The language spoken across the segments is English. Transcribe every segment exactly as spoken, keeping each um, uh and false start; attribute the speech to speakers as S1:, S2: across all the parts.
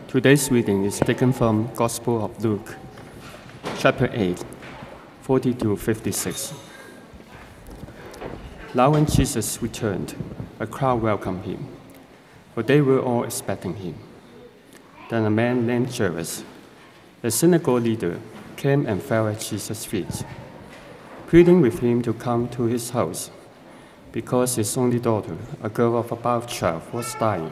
S1: Today's reading is taken from Gospel of Luke, chapter eight, forty to fifty-six. Now when Jesus returned, a crowd welcomed him, for they were all expecting him. Then a man named Jairus, the synagogue leader, came and fell at Jesus' feet, pleading with him to come to his house, because his only daughter, a girl of about twelve, was dying.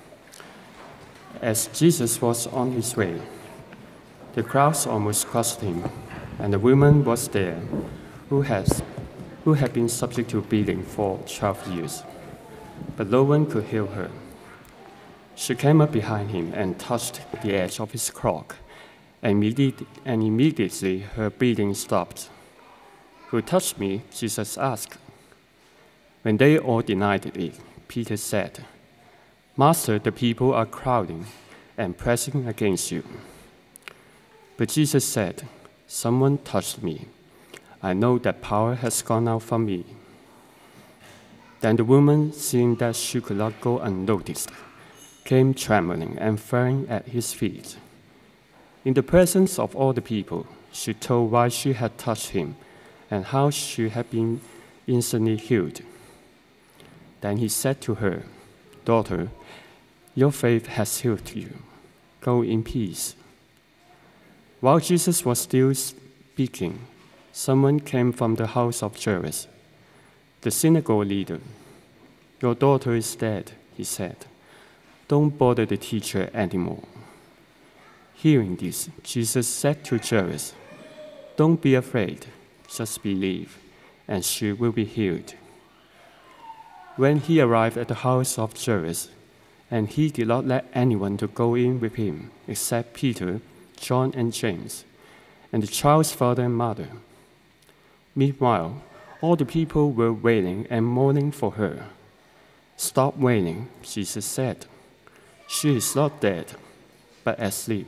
S1: As Jesus was on his way, the crowds almost crushed him, and a woman was there who, has, who had been subject to bleeding for twelve years, but no one could heal her. She came up behind him and touched the edge of his cloak, and immediately, and immediately her bleeding stopped. "Who touched me?" Jesus asked. When they all denied it, Peter said, "Master, the people are crowding and pressing against you." But Jesus said, "Someone touched me. I know that power has gone out from me." Then the woman, seeing that she could not go unnoticed, came trembling and falling at his feet. In the presence of all the people, she told why she had touched him and how she had been instantly healed. Then he said to her, "Daughter, your faith has healed you. Go in peace." While Jesus was still speaking, someone came from the house of Jairus, the synagogue leader. "Your daughter is dead," he said. "Don't bother the teacher anymore." Hearing this, Jesus said to Jairus, "Don't be afraid, just believe, and she will be healed." When he arrived at the house of Jairus, and he did not let anyone to go in with him except Peter, John, and James, and the child's father and mother. Meanwhile, all the people were wailing and mourning for her. "Stop wailing," Jesus said. "She is not dead, but asleep."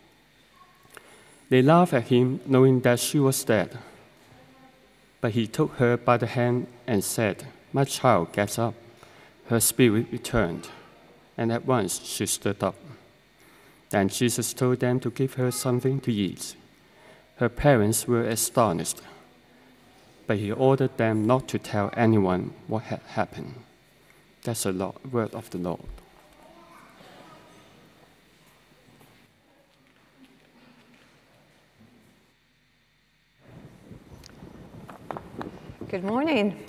S1: They laughed at him, knowing that she was dead. But he took her by the hand and said, "My child, get up." Her spirit returned, and at once she stood up. Then Jesus told them to give her something to eat. Her parents were astonished, but he ordered them not to tell anyone what had happened. That's the word of the Lord.
S2: Good morning.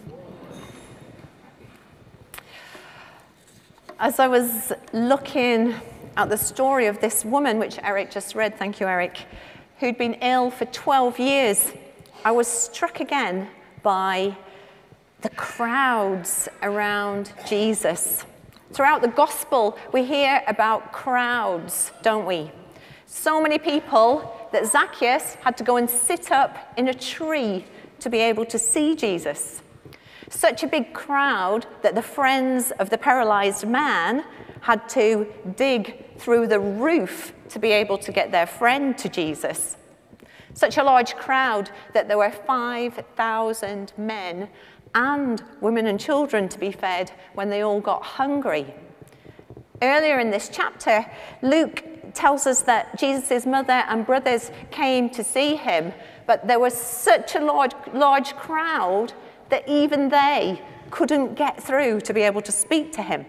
S2: As I was looking at the story of this woman, which Eric just read, thank you, Eric, who'd been ill for twelve years, I was struck again by the crowds around Jesus. Throughout the gospel, we hear about crowds, don't we? So many people that Zacchaeus had to go and sit up in a tree to be able to see Jesus. Such a big crowd that the friends of the paralyzed man had to dig through the roof to be able to get their friend to Jesus. Such a large crowd that there were five thousand men and women and children to be fed when they all got hungry. Earlier in this chapter, Luke tells us that Jesus' mother and brothers came to see him, but there was such a large, large crowd that even they couldn't get through to be able to speak to him.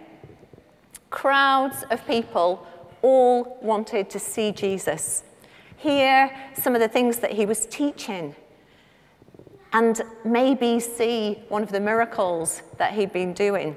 S2: Crowds of people all wanted to see Jesus, hear some of the things that he was teaching, and maybe see one of the miracles that he'd been doing.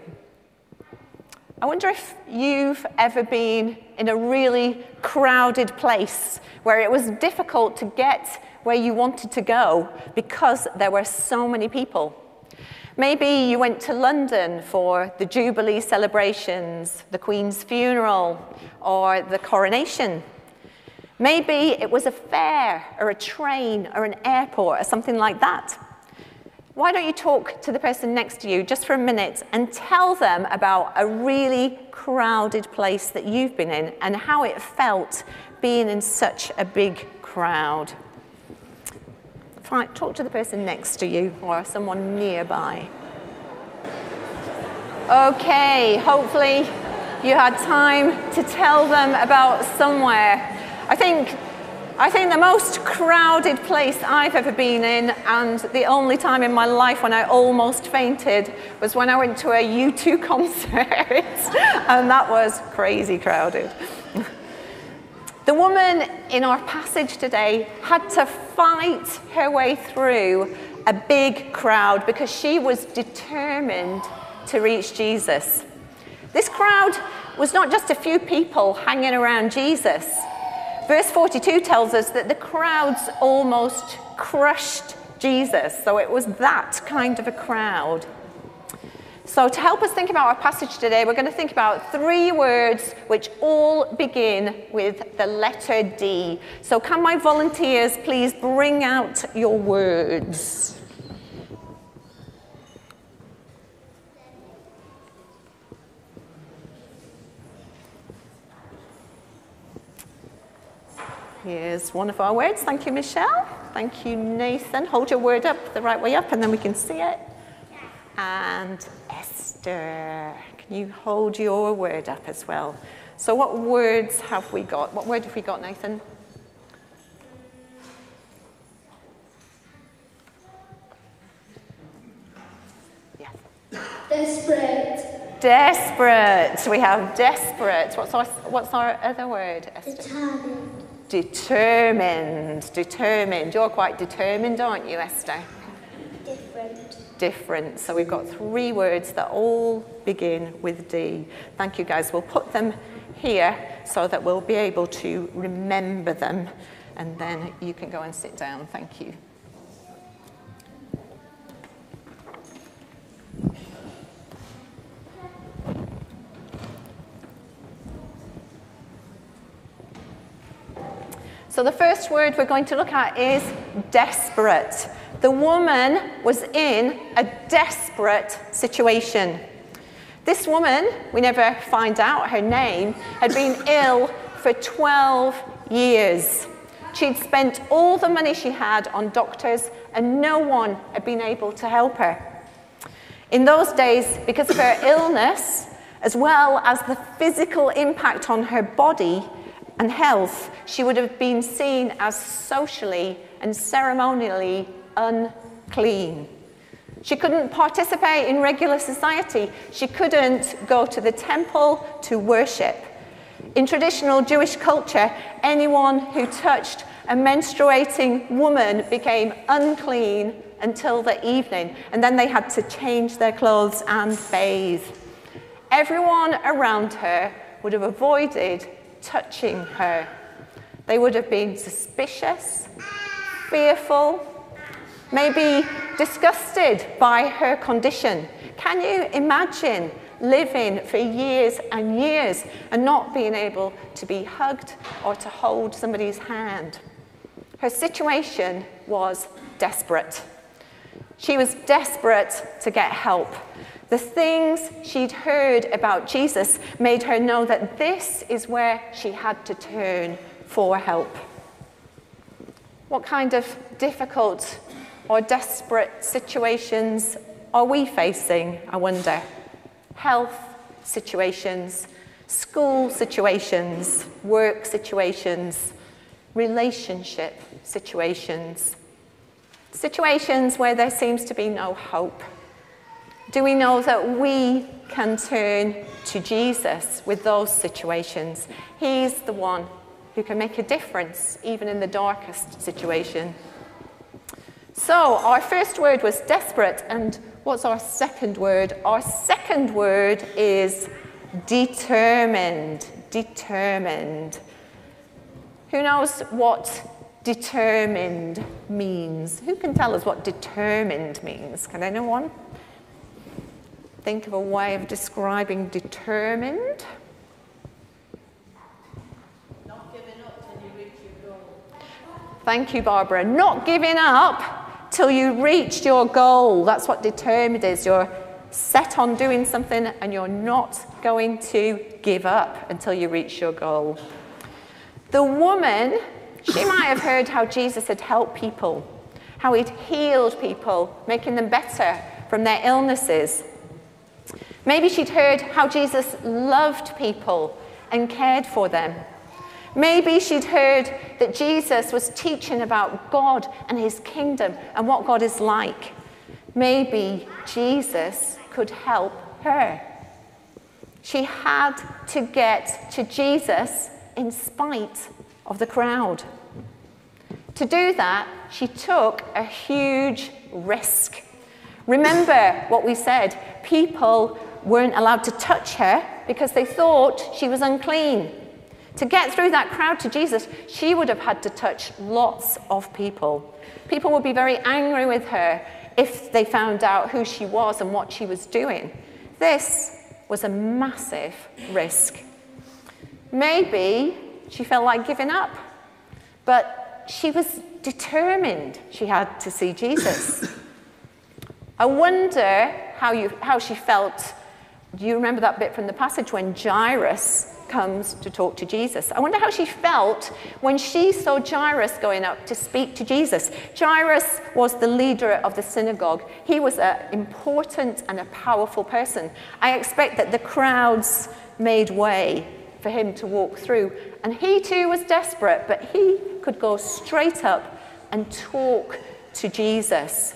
S2: I wonder if you've ever been in a really crowded place where it was difficult to get where you wanted to go because there were so many people. Maybe you went to London for the Jubilee celebrations, the Queen's funeral, or the coronation. Maybe it was a fair or a train or an airport or something like that. Why don't you talk to the person next to you just for a minute and tell them about a really crowded place that you've been in and how it felt being in such a big crowd. Right, talk to the person next to you or someone nearby. Okay, hopefully You had time to tell them about somewhere. I think, I think the most crowded place I've ever been in, and the only time in my life when I almost fainted, was when I went to a U two concert, and that was crazy crowded. The woman in our passage today had to fight her way through a big crowd because she was determined to reach Jesus. This crowd was not just a few people hanging around Jesus. Verse forty-two tells us that the crowds almost crushed Jesus, so it was that kind of a crowd. So to help us think about our passage today, we're going to think about three words which all begin with the letter D. So can my volunteers please bring out your words? Here's one of our words. Thank you, Michelle. Thank you, Nathan. Hold your word up the right way up and then we can see it. And Esther, can you hold your word up as well? So what words have we got? What word have we got, Nathan? Yes.
S3: Desperate.
S2: Desperate. We have desperate. What's our, what's our other word, Esther?
S3: Determined.
S2: Determined. Determined. You're quite determined, aren't you, Esther?
S3: Different.
S2: Different. So we've got three words that all begin with D. Thank you, guys. We'll put them here so that we'll be able to remember them, and then you can go and sit down. Thank you. So the first word we're going to look at is desperate. The woman was in a desperate situation. This woman, we never find out her name, had been ill for twelve years. She'd spent all the money she had on doctors, and no one had been able to help her. In those days, because of her illness, as well as the physical impact on her body and health, she would have been seen as socially and ceremonially unclean. She couldn't participate in regular society. She couldn't go to the temple to worship. In traditional Jewish culture, anyone who touched a menstruating woman became unclean until the evening, and then they had to change their clothes and bathe. Everyone around her would have avoided touching her. They would have been suspicious, fearful, maybe disgusted by her condition. Can you imagine living for years and years and not being able to be hugged or to hold somebody's hand? Her situation was desperate. She was desperate to get help. The things she'd heard about Jesus made her know that this is where she had to turn for help. What kind of difficult or desperate situations are we facing, I wonder? Health situations, school situations, work situations, relationship situations, situations where there seems to be no hope. Do we know that we can turn to Jesus with those situations? He's the one who can make a difference, even in the darkest situation. So our first word was desperate, and what's our second word? Our second word is determined. Determined. Who knows what determined means? Who can tell us what determined means? Can anyone think of a way of describing determined?
S4: Not giving up till you reach your goal.
S2: Thank you, Barbara. Not giving up till you reach your goal. That's what determined is. You're set on doing something and you're not going to give up until you reach your goal. The woman, she might have heard how Jesus had helped people, how he'd healed people, making them better from their illnesses. Maybe she'd heard how Jesus loved people and cared for them. Maybe she'd heard that Jesus was teaching about God and his kingdom and what God is like. Maybe Jesus could help her. She had to get to Jesus in spite of the crowd. To do that, she took a huge risk. Remember what we said, people weren't allowed to touch her because they thought she was unclean. To get through that crowd to Jesus, she would have had to touch lots of people. People would be very angry with her if they found out who she was and what she was doing. This was a massive risk. Maybe she felt like giving up, but she was determined she had to see Jesus. I wonder how, you, how she felt. Do you remember that bit from the passage when Jairus comes to talk to Jesus? I wonder how she felt when she saw Jairus going up to speak to Jesus. Jairus was the leader of the synagogue. He was an important and a powerful person. I expect that the crowds made way for him to walk through. And he too was desperate, but he could go straight up and talk to Jesus.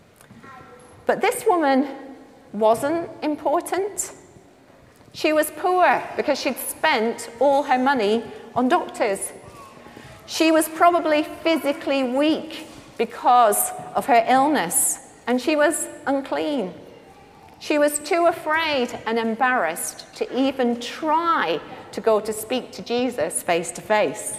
S2: But this woman wasn't important. She was poor because she'd spent all her money on doctors. She was probably physically weak because of her illness, and she was unclean. She was too afraid and embarrassed to even try to go to speak to Jesus face to face.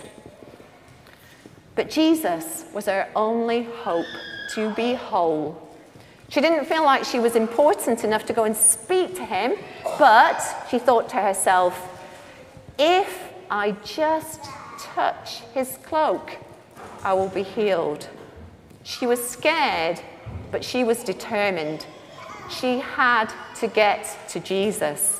S2: But Jesus was her only hope to be whole. She didn't feel like she was important enough to go and speak to him, but she thought to herself, if I just touch his cloak, I will be healed. She was scared, but she was determined. She had to get to Jesus.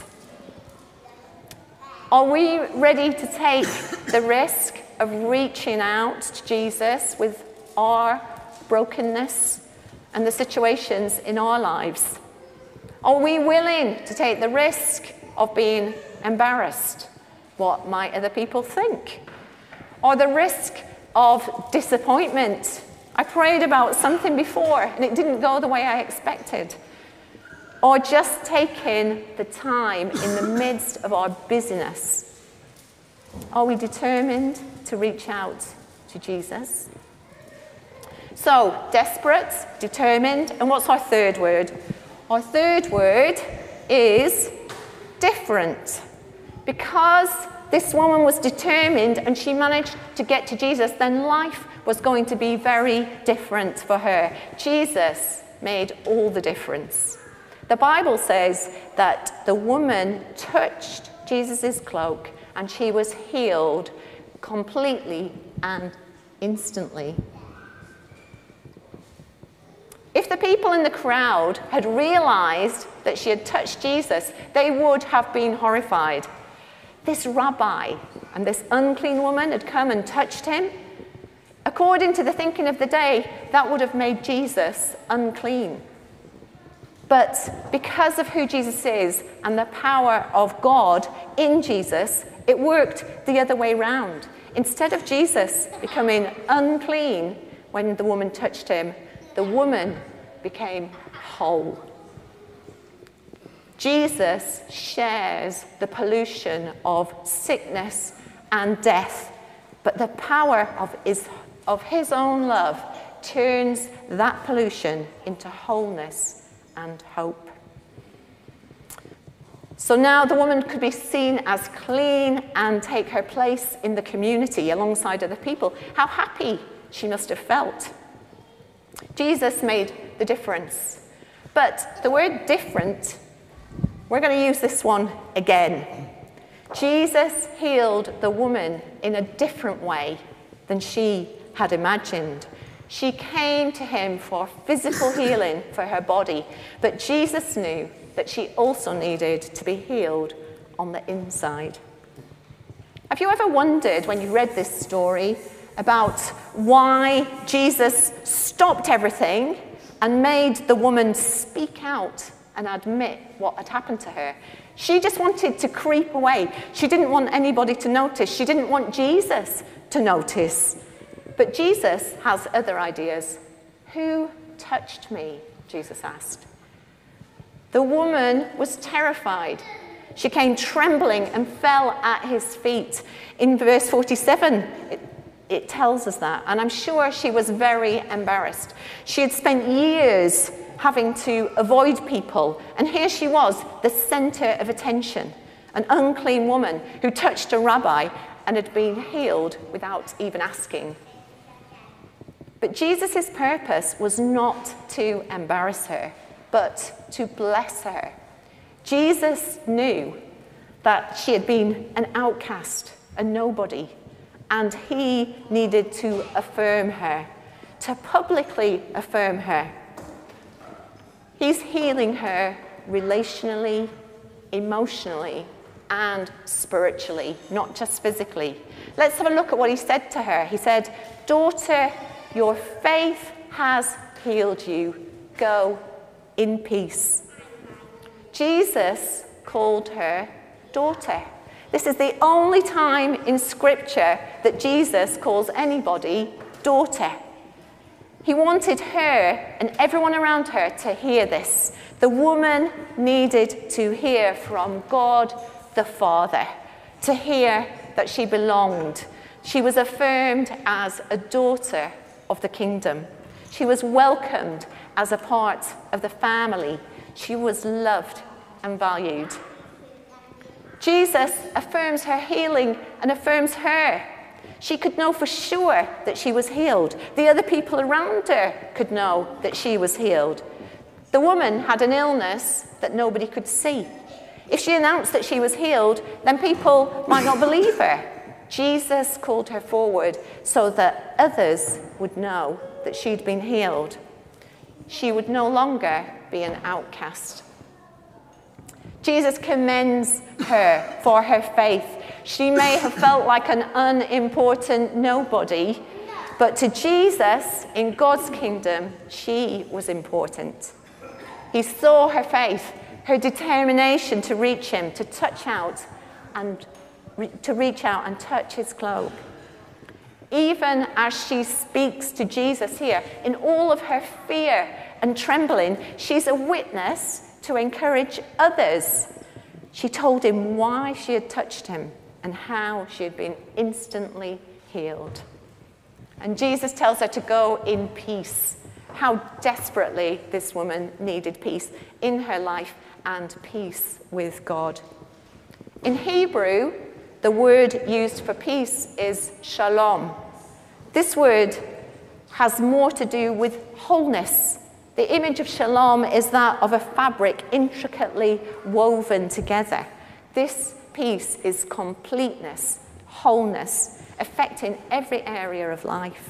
S2: Are we ready to take the risk of reaching out to Jesus with our brokenness and the situations in our lives? Are we willing to take the risk of being embarrassed? What might other people think? Or the risk of disappointment? I prayed about something before and it didn't go the way I expected. Or just taking the time in the midst of our busyness. Are we determined to reach out to Jesus? So, desperate, determined, and what's our third word? Our third word is different. Because this woman was determined and she managed to get to Jesus, then life was going to be very different for her. Jesus made all the difference. The Bible says that the woman touched Jesus' cloak and she was healed completely and instantly. If the people in the crowd had realized that she had touched Jesus, they would have been horrified. This rabbi and this unclean woman had come and touched him. According to the thinking of the day, that would have made Jesus unclean. But because of who Jesus is and the power of God in Jesus, it worked the other way round. Instead of Jesus becoming unclean when the woman touched him, the woman became whole. Jesus shares the pollution of sickness and death, but the power of his, of his own love turns that pollution into wholeness and hope. So now the woman could be seen as clean and take her place in the community alongside other people. How happy she must have felt. Jesus made the difference. But the word different, we're going to use this one again. Jesus healed the woman in a different way than she had imagined. She came to him for physical healing for her body, but Jesus knew that she also needed to be healed on the inside. Have you ever wondered, when you read this story, about why Jesus stopped everything and made the woman speak out and admit what had happened to her. She just wanted to creep away. She didn't want anybody to notice. She didn't want Jesus to notice. But Jesus has other ideas. Who touched me? Jesus asked. The woman was terrified. She came trembling and fell at his feet. In verse forty-seven, it, it tells us that. And I'm sure she was very embarrassed. She had spent years having to avoid people. And here she was, the center of attention, an unclean woman who touched a rabbi and had been healed without even asking. But Jesus' purpose was not to embarrass her, but to bless her. Jesus knew that she had been an outcast, a nobody, and he needed to affirm her, to publicly affirm her. He's healing her relationally, emotionally, and spiritually, not just physically. Let's have a look at what he said to her. He said, "Daughter, your faith has healed you. Go in peace." Jesus called her daughter. This is the only time in Scripture that Jesus calls anybody daughter. He wanted her and everyone around her to hear this. The woman needed to hear from God the Father, to hear that she belonged. She was affirmed as a daughter of the kingdom. She was welcomed as a part of the family. She was loved and valued. Jesus affirms her healing and affirms her. She could know for sure that she was healed. The other people around her could know that she was healed. The woman had an illness that nobody could see. If she announced that she was healed, then people might not believe her. Jesus called her forward so that others would know that she'd been healed. She would no longer be an outcast. Jesus commends her for her faith. She may have felt like an unimportant nobody, but to Jesus, in God's kingdom, she was important. He saw her faith, her determination to reach him, to touch out and re- to reach out and touch his cloak. Even as she speaks to Jesus here, in all of her fear and trembling, she's a witness to encourage others. She told him why she had touched him and how she had been instantly healed. And Jesus tells her to go in peace. How desperately this woman needed peace in her life and peace with God. In Hebrew, the word used for peace is shalom. This word has more to do with wholeness. The image of shalom is that of a fabric intricately woven together. This peace is completeness, wholeness, affecting every area of life.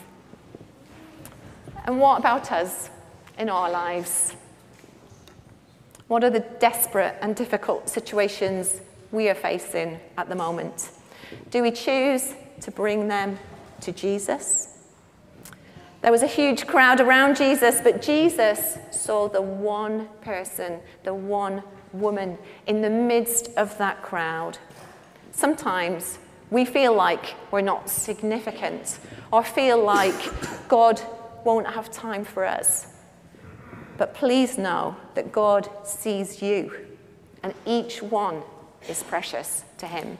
S2: And what about us in our lives? What are the desperate and difficult situations we are facing at the moment? Do we choose to bring them to Jesus? There was a huge crowd around Jesus, but Jesus saw the one person, the one woman in the midst of that crowd. Sometimes we feel like we're not significant or feel like God won't have time for us. But please know that God sees you, and each one is precious to him.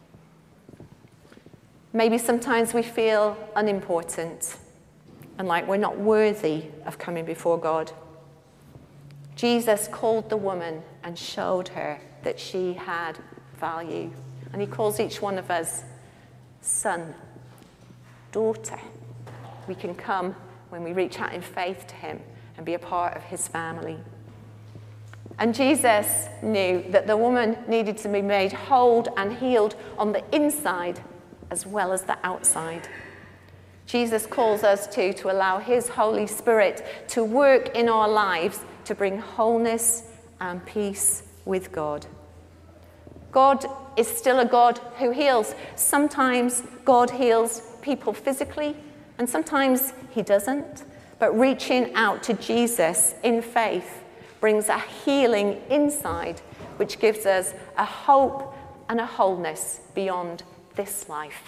S2: Maybe sometimes we feel unimportant and like we're not worthy of coming before God. Jesus called the woman and showed her that she had value. And he calls each one of us son, daughter. We can come when we reach out in faith to him and be a part of his family. And Jesus knew that the woman needed to be made whole and healed on the inside as well as the outside. Jesus calls us to, to allow his Holy Spirit to work in our lives to bring wholeness and peace with God. God is still a God who heals. Sometimes God heals people physically, and sometimes he doesn't. But reaching out to Jesus in faith brings a healing inside, which gives us a hope and a wholeness beyond this life.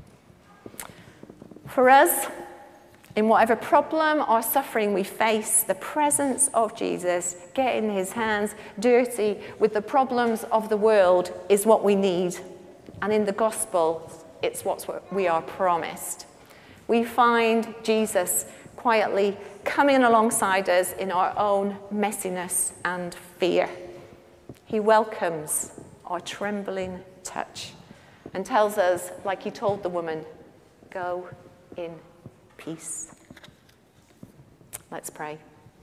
S2: For us, in whatever problem or suffering we face, the presence of Jesus, getting his hands dirty with the problems of the world, is what we need. And in the gospel, it's what we are promised. We find Jesus quietly coming alongside us in our own messiness and fear. He welcomes our trembling touch and tells us, like he told the woman, go in peace. Let's pray.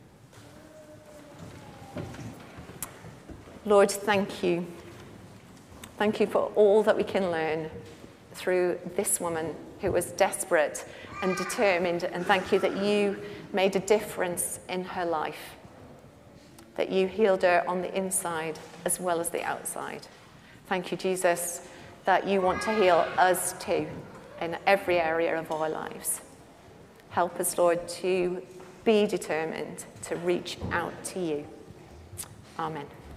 S2: Lord, thank you. Thank you for all that we can learn through this woman who was desperate and determined, and thank you that you made a difference in her life, that you healed her on the inside as well as the outside. Thank you, Jesus, that you want to heal us too in every area of our lives. Help us, Lord, to be determined to reach out to you. Amen.